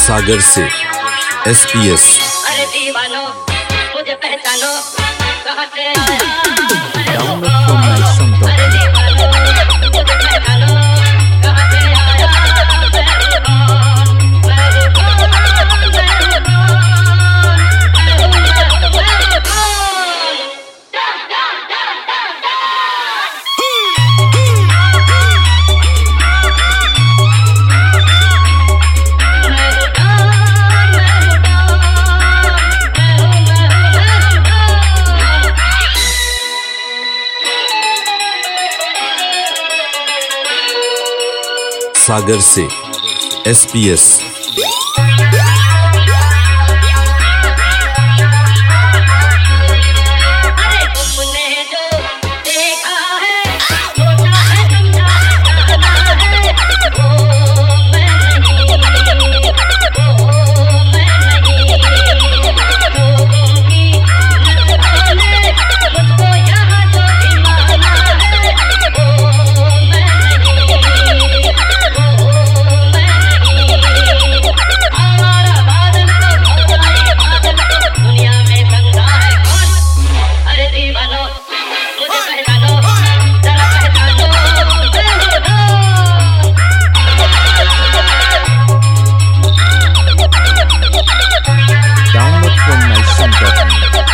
सागर से SPS। अरे दीवानो मुझे पहचानो कहाँ से आया। Download from myson.in। अरे दीवानो मुझे पहचानो कहाँ से आया। सागर से SPS। Download from myson.in।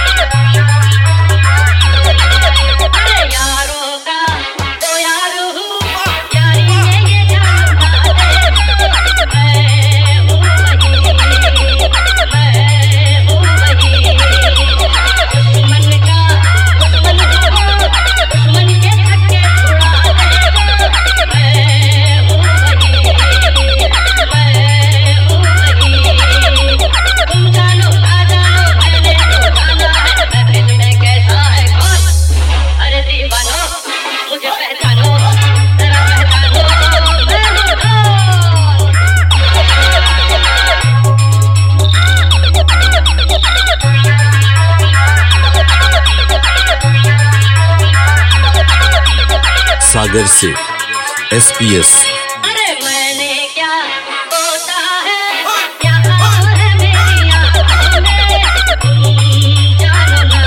सागर से SPS। अरे मैंने क्या होता है यहाँ है मेरी आँखों में। तुम जानो ना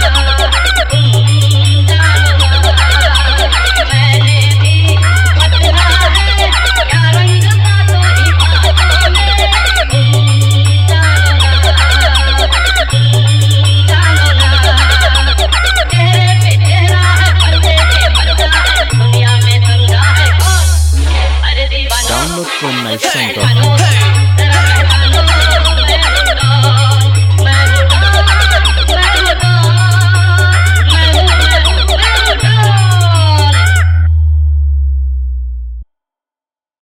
मैंने भी बदला है क्या रंग बातों ही बातों में। तुम जानो ना चेहरे पे चेहरा है पर्दे पे पर्दा है दुनिया में समझा है कौन। अरे दीवाना Download from myson.in। पहचानो